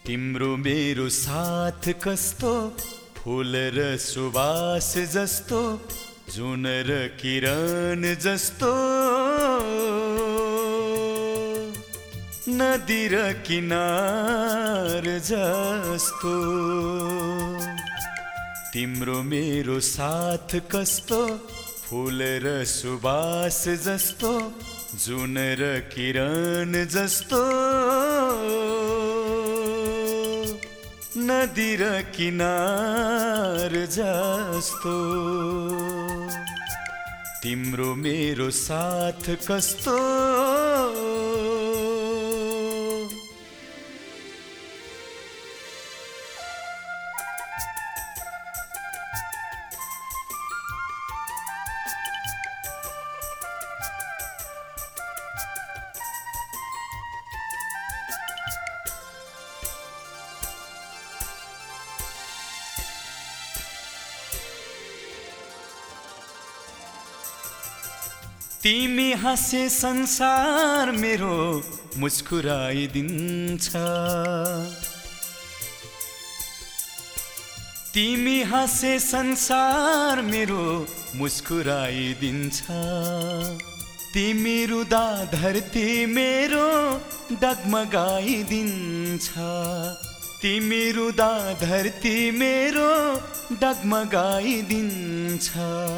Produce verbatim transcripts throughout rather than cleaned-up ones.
तिम्रो मेरो साथ कस्तो फूल र सुवास जस्तो जुन र किरण जस्तो नदी र किनार जस्तो तिम्रो मेरो साथ कस्तो फूल र सुवास जस्तो जुन र किरण जस्तो नदी र किनार जस्तो तिम्रो मेरो साथ कस्तो तिमी हाँसे संसार मेरो मुस्कुराइदिन्छ तिमी हाँसे संसार मेरो मुस्कुराइदिन्छ तिमी रुदा धरती मेरो डगमगाइदिन्छ तिमी रुदा धरती मेरो डगमगाइदिन्छ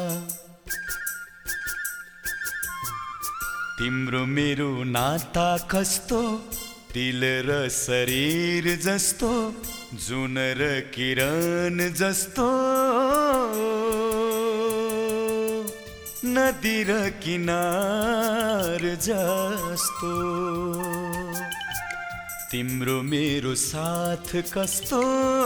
तिम्रो मेरो नाता कस्तो दिल र शरीर जस्तो जुन र किरण जस्तो नदी र किनार जस्तो तिम्रो मेरो साथ कस्तो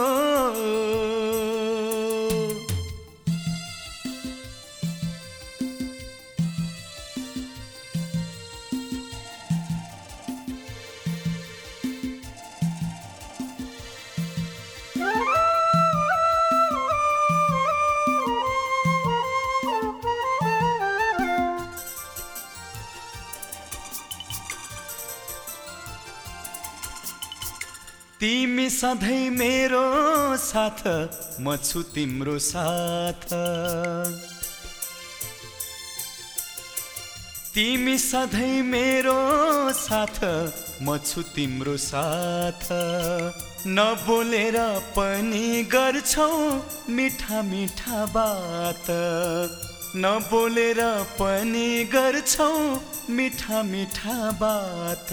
तिमी सधैँ मेरो साथ म छु तिम्रो साथ तिमी सधैँ मेरो साथ म छु तिम्रो साथ नबोलेर पनि गर्छौ मिठा मिठा बात नबोलेर पनि गर्छौ मिठा मिठा बात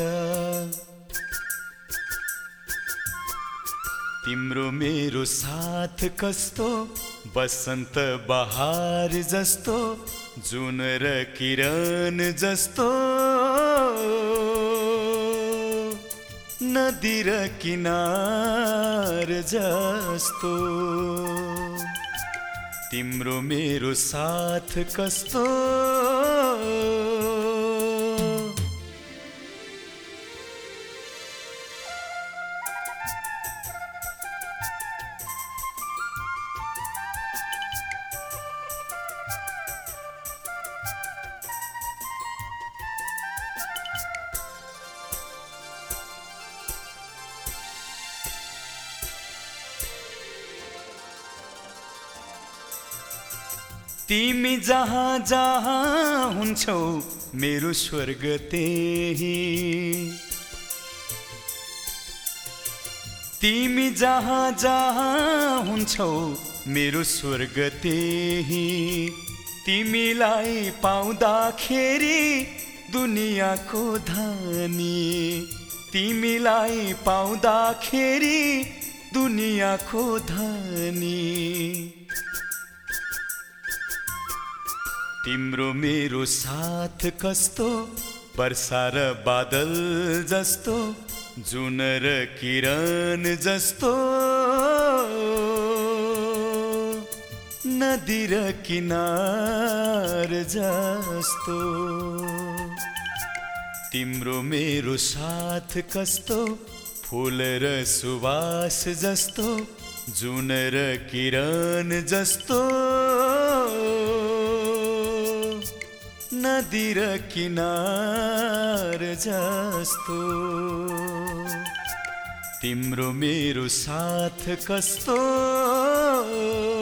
तिम्रो मेरो साथ कस्तो बसन्त बहार जस्तो जुन र किरण जस्तो नदी र किनार जस्तो तिम्रो मेरो साथ कस्तो तिमी जहाँ जहाँ हुन्छौ मेरो स्वर्ग त्यही तिमी जहाँ जहाँ हुन्छौ मेरो स्वर्ग त्यही तिमीलाई पाउँदाखेरि दुनियाँको धनी तिमीलाई पाउँदाखेरि दुनियाँको धनी तिम्रो मेरो साथ कस्तो वर्षा र बादल जस्तो जुन र किरण जस्तो नदी र किनार जस्तो तिम्रो मेरो साथ कस्तो फूल र सुवास जस्तो जुन र किरण जस्तो नदी र किनार जस्तो तिम्रो मेरो साथ कस्तो